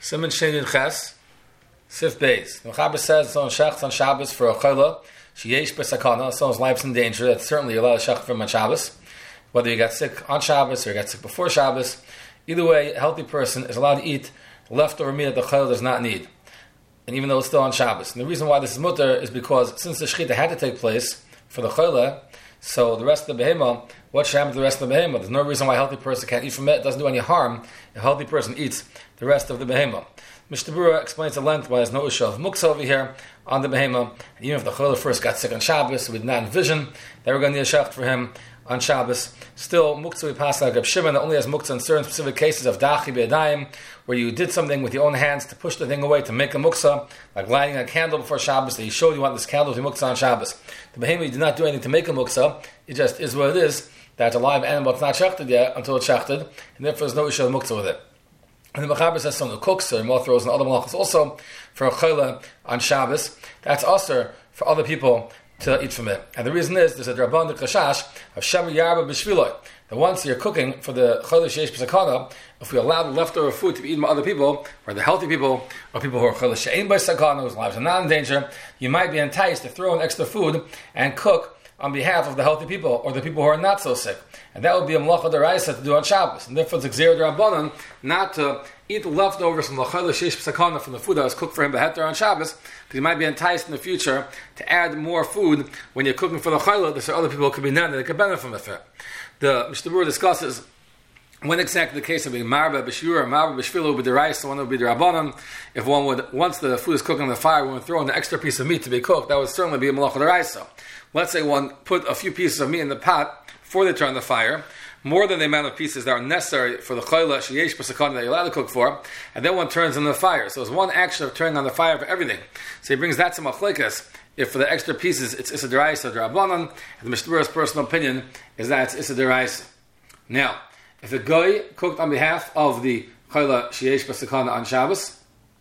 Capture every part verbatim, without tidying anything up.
Simon Shein Ches, Sif Beis. The Mechaber says someone shechts on Shabbos for a chayla, sheyesh b'sakana, someone's life's in danger. That's certainly you're allowed to shecht from on Shabbos. Whether you got sick on Shabbos or you got sick before Shabbos, either way, a healthy person is allowed to eat leftover meat that the chayla does not need, and even though it's still on Shabbos. And the reason why this is mutter is because since the shechita had to take place for the chayla, so the rest of the behemah, what should happen to the rest of the behemah? There's no reason why a healthy person can't eat from it. It doesn't do any harm if a healthy person eats the rest of the behemah. Mishnah Berurah explains at length why there's no issue of muksa over here on the behemah. And even if the chayla first got sick on Shabbos, we did not envision that we're going to need a shecht for him on Shabbos. Still, muksa we pass like Reb Shimon that only has muksa in certain specific cases of dachi be'adayim, where you did something with your own hands to push the thing away to make a muksa, like lighting a candle before Shabbos, that you showed you want this candle to be muksa on Shabbos. The behemah, you did not do anything to make a muksa, it just is what it is, that a live animal is not shechted yet until it's shechted, and therefore there's no issue of muksa with it. And the Mechaber says someone who cooks or more throws and other malachos also for a chayla on Shabbos, that's also for other people to eat from it. And the reason is there's a drabban d'chashash of shemer yarba b'shviloi, that once you're cooking for the chayla sheyesh b'sakana, if we allow the leftover food to be eaten by other people, or the healthy people, or people who are chayla she'ein b'sakana, whose lives are not in danger, you might be enticed to throw in extra food and cook on behalf of the healthy people, or the people who are not so sick. And that would be a malacha d'oraisa to do on Shabbos. And therefore it's a gzeira d'rabbanan not to eat the leftovers from the chayla sheyesh b'sakana, from the food that was cooked for him beheter on Shabbos, because you might be enticed in the future to add more food when you're cooking for the chayla, so other people could be none, and they could benefit from it. The Mishnah Berurah discusses when exactly the case of being marba b'shura, marba b'shvilu b'd'oraisa, one would be d'rabbanan. If one would, once the food is cooking on the fire, one would throw in the extra piece of meat to be cooked, that would certainly be a malacha d'oraisa. Let's say one put a few pieces of meat in the pot before they turn on the fire, more than the amount of pieces that are necessary for the chayla sheyesh b'sakana that you're allowed to cook for, and then one turns on the fire. So it's one action of turning on the fire for everything. So he brings that to machlekes. If for the extra pieces it's issa d'oraisa or d'rabbanan, and the Mishnah Berurah's personal opinion is that it's issa d'oraisa. Now, if a guy cooked on behalf of the chayla sheyesh b'sakana on Shabbos,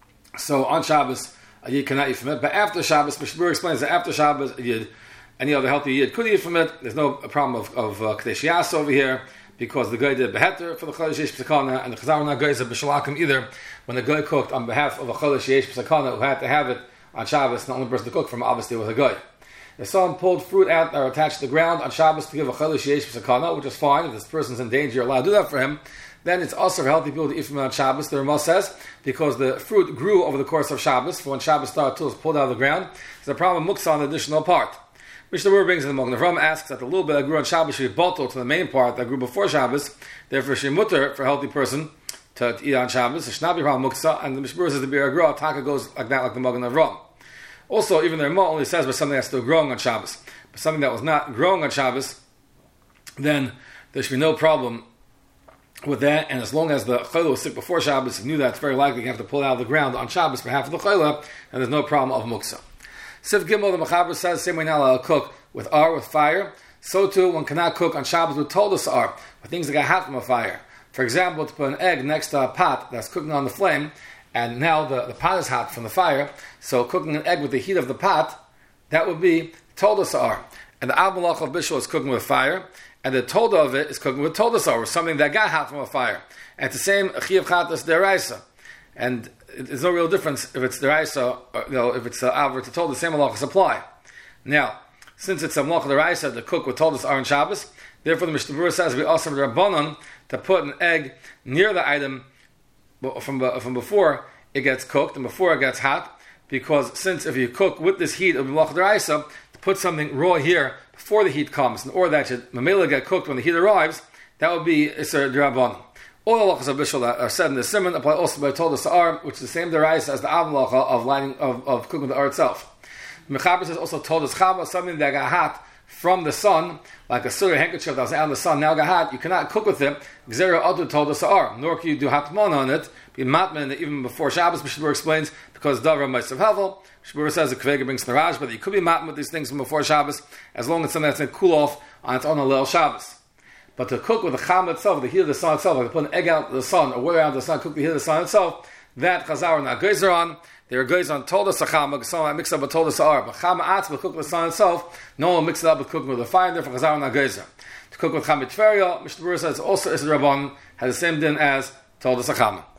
so on Shabbos a yid cannot eat from it, but after Shabbos, Mishnah Berurah explains that after Shabbos a yid, any other healthy yid could eat from it. There's no problem of, of uh, Kadesh Yas over here, because the guy did beheter for the Chol Sheyesh B'Sakana, and the Chazar not guys of B'Shalakim either. When the guy cooked on behalf of a Chol Sheyesh B'Sakana who had to have it on Shabbos, the only person to cook from obviously was a guy. If someone pulled fruit out that are attached to the ground on Shabbos to give a Chol Sheyesh B'Sakana, which is fine, if this person's in danger, you're allowed to do that for him, then it's also for healthy people to eat from it on Shabbos, the Ramah says, because the fruit grew over the course of Shabbos, for when Shabbos started till it's pulled out of the ground. There's a problem of muksa on the additional part. Mishnah Berurah brings in the Magen Avraham, asks that the little bit that grew on Shabbos should be bottled to the main part that grew before Shabbos, therefore it should be mutter for a healthy person to, to eat on Shabbos. It should not be problem muksa, and the Mishnah Berurah says the Bir Agra, Taka goes like that, like the Magen Avraham. Also, even the Ramah only says but something that's still growing on Shabbos. But something that was not growing on Shabbos, then there should be no problem with that, and as long as the chayla was sick before Shabbos, you knew that it's very likely you have to pull it out of the ground on Shabbos for half of the chayla, and there's no problem of muksa. Sif Gimel, the Mechaber says, same way now I'll cook with ar, with fire. So too, one cannot cook on Shabbos with toldus ar, with things that get hot from a fire. For example, to put an egg next to a pot that's cooking on the flame, and now the, the pot is hot from the fire, so cooking an egg with the heat of the pot, that would be toldus ar. And the Av Malach of Bishul is cooking with fire, and the tolda of it is cooking with toldus ar, or something that got hot from a fire. And it's the same chiyav chatas deraisa. And there's no real difference if it's deraisa, or you know, if it's uh, av or to told, the same malachas apply. Now, since it's a malacha deraisa to cook with toldus ar on Shabbos, therefore the Mishnah Berurah says we also have the rabbanon to put an egg near the item from from before it gets cooked and before it gets hot, because since if you cook with this heat of malacha deraisa, to put something raw here before the heat comes, in order that should mamela get cooked when the heat arrives, that would be iser d'rabbanan. All the halachas of bishul that are said in the simon apply also by toldus ar, which is the same deraisa as the av halacha of lining of, of cooking the ar itself. The Mechaber says also toldus chava, something that got hot from the sun, like a surah handkerchief that was out in the sun, now got hot. You cannot cook with it. Gzera adu toldus ar, nor can you do hatmon on it. Be matman even before Shabbos. Mishnah Berurah explains because davar meisav hevel. Mishnah Berurah says the kvega brings naraj, but you could be matman with these things from before Shabbos as long as something that's going to cool off on its own alel Shabbos. But to cook with the chama itself, the heat of the sun itself, like to put an egg out of the sun or water out of the sun, cook the heat of the sun itself, that chazar are not geyser on. They are geyser on toldus chama, some might mix up with toldus ar. But chama atz will cook with the sun itself. No one will mix it up with cooking with the fire, therefore chazar are not geyser. To cook with chama tferia, Mishnah Berurah says also is the rabban has the same din as toldus chama.